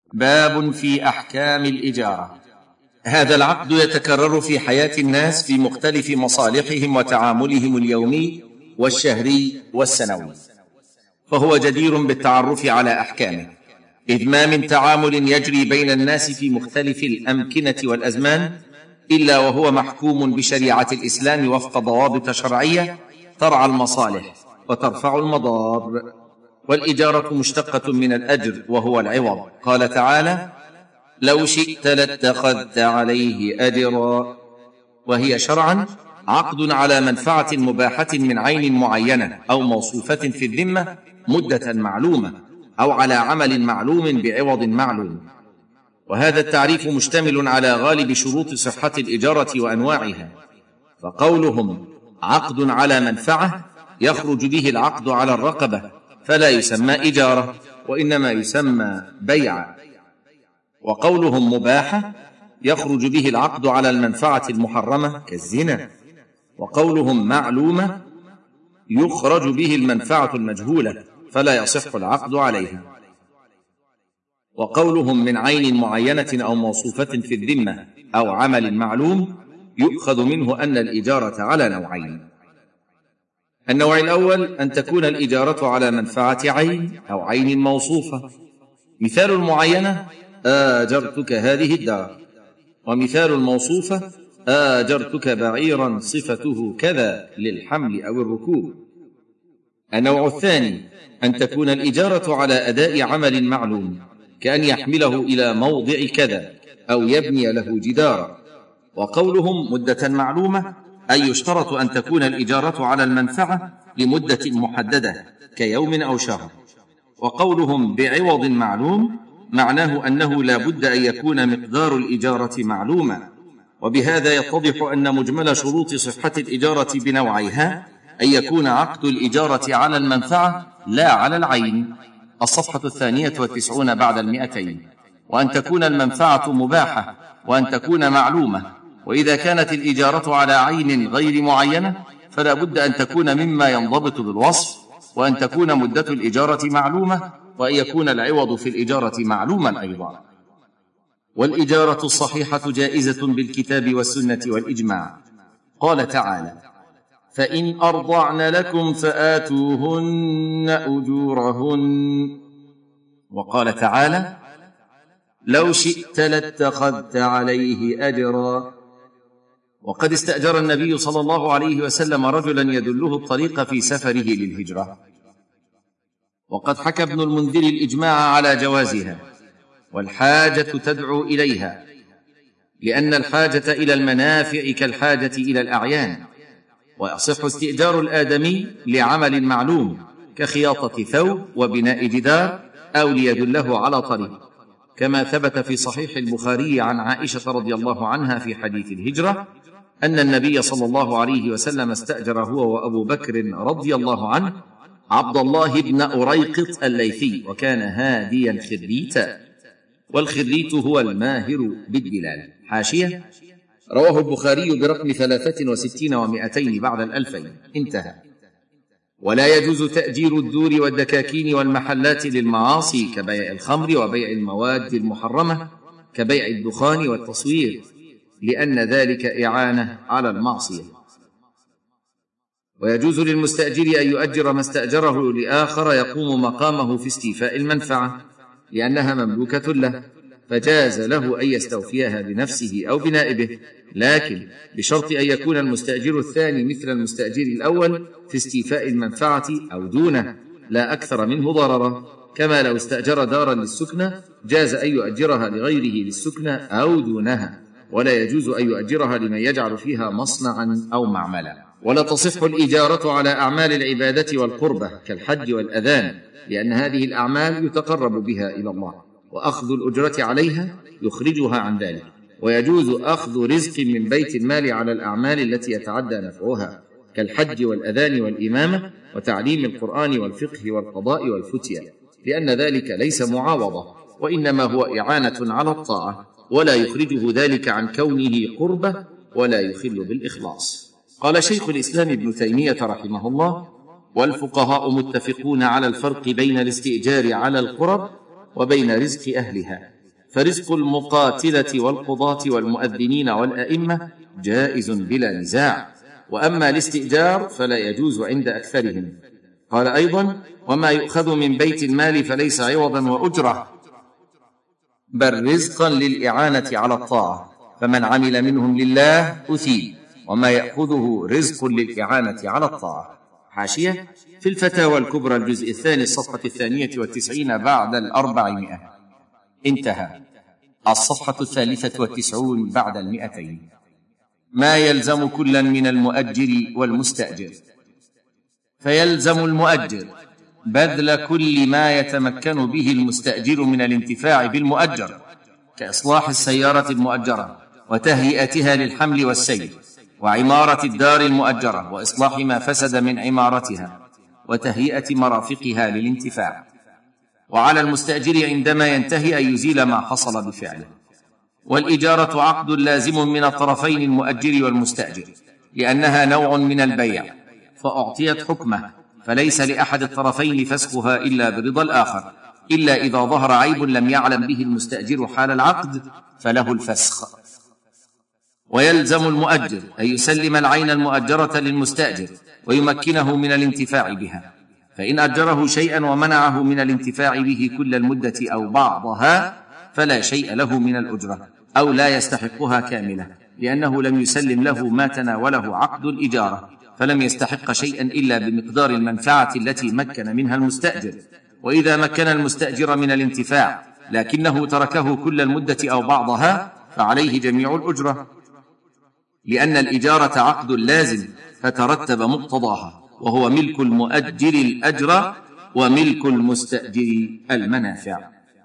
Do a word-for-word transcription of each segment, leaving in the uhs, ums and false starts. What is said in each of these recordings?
باب في أحكام الإجارة. هذا العقد يتكرر في حياة الناس في مختلف مصالحهم وتعاملهم اليومي والشهري والسنوي، فهو جدير بالتعرف على أحكامه، إذ ما من تعامل يجري بين الناس في مختلف الأمكنة والأزمان إلا وهو محكوم بشريعة الإسلام وفق ضوابط شرعية ترعى المصالح وترفع المضار. والإجارة مشتقة من الأجر وهو العوض، قال تعالى: لو شئت لاتخذت عليه أجرا. وهي شرعا عقد على منفعة مباحة من عين معينة أو موصوفة في الذمة مدة معلومة، أو على عمل معلوم بعوض معلوم. وهذا التعريف مشتمل على غالب شروط صحة الإجارة وأنواعها، فقولهم عقد على منفعة يخرج به العقد على الرقبة فلا يسمى إجارة وإنما يسمى بيع. وقولهم مباحة يخرج به العقد على المنفعة المحرمة كالزنا. وقولهم معلومة يخرج به المنفعة المجهولة فلا يصح العقد عليها. وقولهم من عين معينة أو موصوفة في الذمة أو عمل معلوم يؤخذ منه أن الإجارة على نوعين: النوع الأول أن تكون الإجارة على منفعة عين أو عين موصوفة. مثال المعينة: آجرتك هذه الدار. ومثال الموصوفة: آجرتك بعيرا صفته كذا للحمل أو الركوب. النوع الثاني أن تكون الإجارة على أداء عمل معلوم، كأن يحمله إلى موضع كذا أو يبني له جدارا. وقولهم مدة معلومة أي يشترط أن تكون الإجارة على المنفعة لمدة محددة كيوم أو شهر. وقولهم بعوض معلوم معناه أنه لا بد أن يكون مقدار الإجارة معلوما. وبهذا يتضح أن مجمل شروط صحة الإجارة بنوعيها أن يكون عقد الإجارة على المنفعة لا على العين. الصفحة الثانية والتسعون بعد المئتين. وأن تكون المنفعة مباحة، وأن تكون معلومة. وإذا كانت الإجارة على عين غير معينة فلا بد أن تكون مما ينضبط بالوصف، وأن تكون مدة الإجارة معلومة، وأن يكون العوض في الإجارة معلوما أيضا. والإجارة الصحيحة جائزة بالكتاب والسنة والإجماع. قال تعالى: فإن أرضعن لكم فآتوهن أجورهن. وقال تعالى: لو شئت لاتخذت عليه أجرا. وقد استأجر النبي صلى الله عليه وسلم رجلا يدله الطريق في سفره للهجرة. وقد حكى ابن المنذر الإجماع على جوازها، والحاجة تدعو إليها، لأن الحاجة إلى المنافع كالحاجة إلى الأعيان. ويصح استئجار الآدمي لعمل معلوم كخياطة ثوب وبناء جدار أو ليدله على طريق، كما ثبت في صحيح البخاري عن عائشة رضي الله عنها في حديث الهجرة أن النبي صلى الله عليه وسلم استأجر هو وأبو بكر رضي الله عنه عبد الله بن أريقط الليثي، وكان هاديا خريتا. والخريت هو الماهر بالدلال. حاشية: رواه البخاري برقم ثلاثة وستين ومائتين بعد الألفين. انتهى. ولا يجوز تأجير الدور والدكاكين والمحلات للمعاصي كبيع الخمر وبيع المواد المحرمة كبيع الدخان والتصوير، لأن ذلك إعانة على المعصية. ويجوز للمستأجر أن يؤجر ما استأجره لآخر يقوم مقامه في استيفاء المنفعة، لأنها مملوكة له، فجاز له أن يستوفيها بنفسه أو بنائبه، لكن بشرط أن يكون المستأجر الثاني مثل المستأجر الأول في استيفاء المنفعة أو دونه، لا أكثر منه ضررا. كما لو استأجر دارا للسكنى جاز أن يؤجرها لغيره للسكنى أو دونها، ولا يجوز أن يؤجرها لمن يجعل فيها مصنعا أو معملا. ولا تصح الإجارة على أعمال العبادة والقربة كالحج والأذان، لأن هذه الأعمال يتقرب بها إلى الله، وأخذ الأجرة عليها يخرجها عن ذلك. ويجوز أخذ رزق من بيت المال على الأعمال التي يتعدى نفعها كالحج والأذان والإمامة وتعليم القرآن والفقه والقضاء والفتية، لأن ذلك ليس معاوضة، وإنما هو إعانة على الطاعة، ولا يخرجه ذلك عن كونه قربة ولا يخل بالإخلاص. قال شيخ الإسلام ابن تيمية رحمه الله: والفقهاء متفقون على الفرق بين الاستئجار على القرب وبين رزق أهلها، فرزق المقاتلة والقضاة والمؤذنين والأئمة جائز بلا نزاع، وأما الاستئجار فلا يجوز عند أكثرهم. قال أيضا: وما يؤخذ من بيت المال فليس عوضا وأجرة، بل رزقا للإعانة على الطاعة، فمن عمل منهم لله أثيب، وما يأخذه رزق للإعانة على الطاعة. حاشية: في الفتاوى الكبرى الجزء الثاني الصفحة الثانية والتسعين بعد الأربعمائة. انتهى. الصفحة الثالثة والتسعون بعد المئتين. ما يلزم كلا من المؤجر والمستأجر. فيلزم المؤجر بذل كل ما يتمكن به المستأجر من الانتفاع بالمؤجر، كإصلاح السيارة المؤجرة وتهيئتها للحمل والسير، وعمارة الدار المؤجرة وإصلاح ما فسد من عمارتها، وتهيئة مرافقها للانتفاع. وعلى المستأجر عندما ينتهي أن يزيل ما حصل بفعله. والإجارة عقد لازم من الطرفين المؤجر والمستأجر، لأنها نوع من البيع فأعطيت حكمه، فليس لأحد الطرفين فسخها إلا برضا الآخر، إلا إذا ظهر عيب لم يعلم به المستأجر حال العقد فله الفسخ. ويلزم المؤجر أن يسلم العين المؤجرة للمستأجر ويمكنه من الانتفاع بها، فإن أجره شيئا ومنعه من الانتفاع به كل المدة أو بعضها فلا شيء له من الأجرة، أو لا يستحقها كاملة، لأنه لم يسلم له ما تناوله عقد الإجارة، فلم يستحق شيئا إلا بمقدار المنفعة التي مكن منها المستأجر. وإذا مكن المستأجر من الانتفاع لكنه تركه كل المدة أو بعضها فعليه جميع الأجرة، لأن الإجارة عقد لازم فترتب مقتضاها، وهو ملك المؤجر الأجر وملك المستأجر المنافع.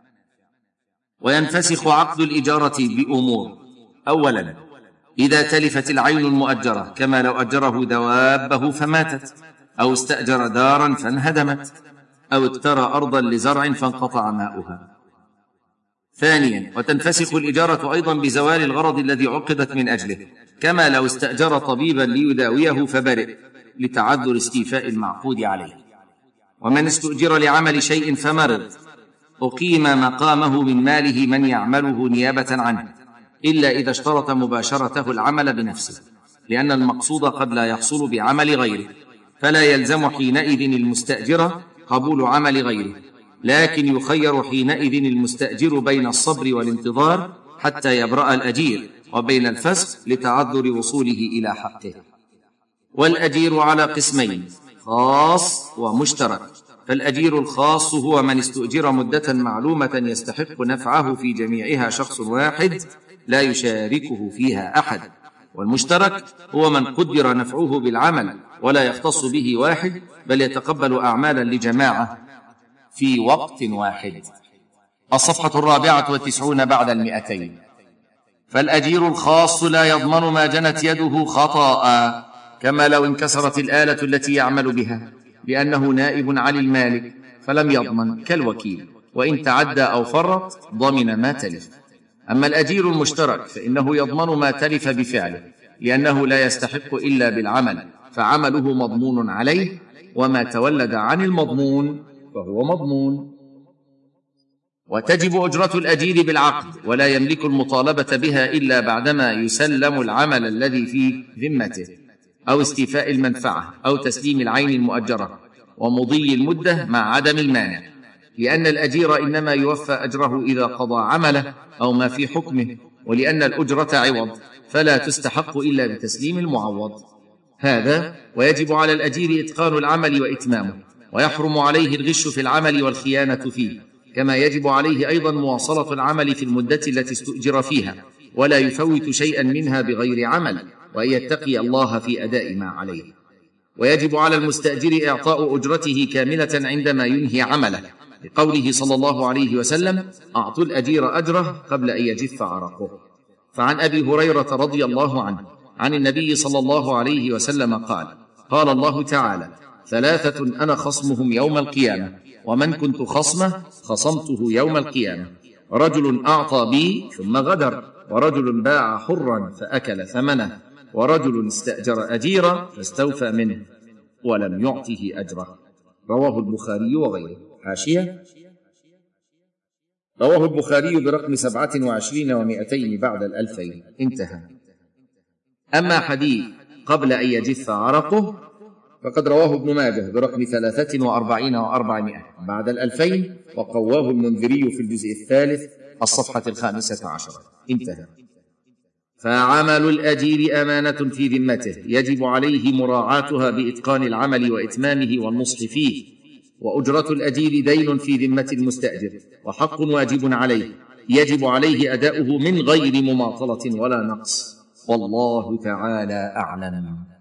وينفسخ عقد الإجارة بأمور: أولا، إذا تلفت العين المؤجرة، كما لو أجره دوابه فماتت، أو استأجر دارا فانهدمت، أو اقترى أرضا لزرع فانقطع ماؤها. ثانيا، وتنفسخ الإجارة أيضا بزوال الغرض الذي عقدت من أجله، كما لو استأجر طبيبا ليداويه فبرئ لتعذر استيفاء المعقود عليه. ومن استؤجر لعمل شيء فمرض أقيم مقامه من ماله من يعمله نيابة عنه، إلا إذا اشترط مباشرته العمل بنفسه، لأن المقصود قد لا يحصل بعمل غيره، فلا يلزم حينئذ المستأجر قبول عمل غيره، لكن يخير حينئذ المستأجر بين الصبر والانتظار حتى يبرأ الأجير، وبين الفسخ لتعذر وصوله إلى حقه. والأجير على قسمين: خاص ومشترك. فالأجير الخاص هو من استؤجر مدة معلومة يستحق نفعه في جميعها شخص واحد لا يشاركه فيها أحد. والمشترك هو من قدر نفعه بالعمل ولا يختص به واحد، بل يتقبل أعمالا لجماعة في وقت واحد. الصفحة الرابعة والتسعون بعد المئتين. فالأجير الخاص لا يضمن ما جنت يده خطأ، كما لو انكسرت الآلة التي يعمل بها، لأنه نائب عن المالك فلم يضمن كالوكيل، وإن تعدى أو فرط ضمن ما تلف. أما الأجير المشترك فإنه يضمن ما تلف بفعله، لأنه لا يستحق إلا بالعمل، فعمله مضمون عليه، وما تولد عن المضمون فهو مضمون. وتجب أجرة الأجير بالعقد، ولا يملك المطالبة بها إلا بعدما يسلم العمل الذي في ذمته، أو استيفاء المنفعة، أو تسليم العين المؤجرة، ومضي المدة مع عدم المانع، لأن الأجير إنما يوفى أجره إذا قضى عمله أو ما في حكمه، ولأن الأجرة عوض فلا تستحق إلا بتسليم المعوض. هذا ويجب على الأجير إتقان العمل وإتمامه، ويحرم عليه الغش في العمل والخيانة فيه، كما يجب عليه أيضا مواصلة العمل في المدة التي استؤجر فيها، ولا يفوت شيئا منها بغير عمل، وأن يتقي الله في أداء ما عليه. ويجب على المستأجر إعطاء أجرته كاملة عندما ينهي عمله، لقوله صلى الله عليه وسلم: أعطوا الأجير أجره قبل أن يجف عرقه. فعن أبي هريرة رضي الله عنه عن النبي صلى الله عليه وسلم قال: قال الله تعالى: ثلاثة أنا خصمهم يوم القيامة، ومن كنت خصمه خصمته يوم القيامة: رجل أعطى بي ثم غدر، ورجل باع حرا فأكل ثمنه، ورجل استأجر أجيرا فاستوفى منه ولم يعطه أجره. رواه البخاري وغيره. حاشية: رواه البخاري برقم سبعة وعشرين ومائتين بعد الألفين. انتهى. أما حديث قبل أن يجف عرقه فقد رواه ابن ماجه برقم ثلاثة وأربعين وأربعمائة بعد الألفين، وقواه المنذري في الجزء الثالث الصفحة الخامسة عشرة. انتهى. فعمل الأجير أمانة في ذمته يجب عليه مراعاتها بإتقان العمل وإتمامه والنصح فيه، وأجرة الأجير دين في ذمة المستأجر وحق واجب عليه يجب عليه أداؤه من غير مماطلة ولا نقص، والله تعالى أعلم.